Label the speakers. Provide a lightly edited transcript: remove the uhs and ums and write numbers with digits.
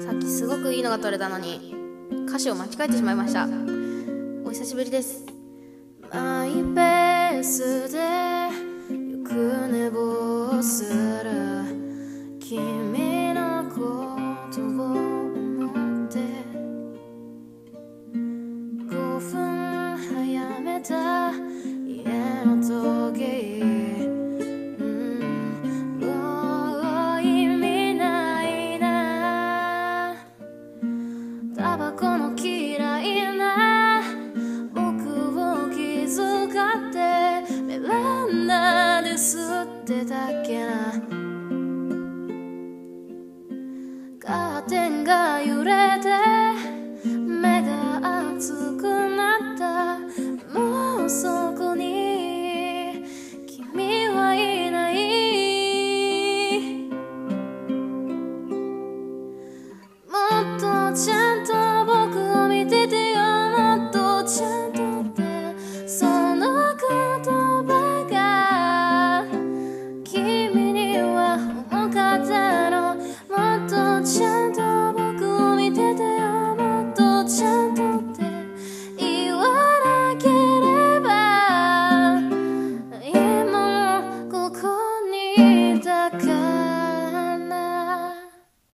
Speaker 1: さっきすごくいいのが撮れたのに歌詞を間違えてしまいました。お久しぶりです。マイペースでよく寝坊する君のことを思って5分早めた家の時計、もう意味ないな。タバコの嫌いな僕を気遣ってベランダで吸ってたっけな。カーテンが揺れて目が熱く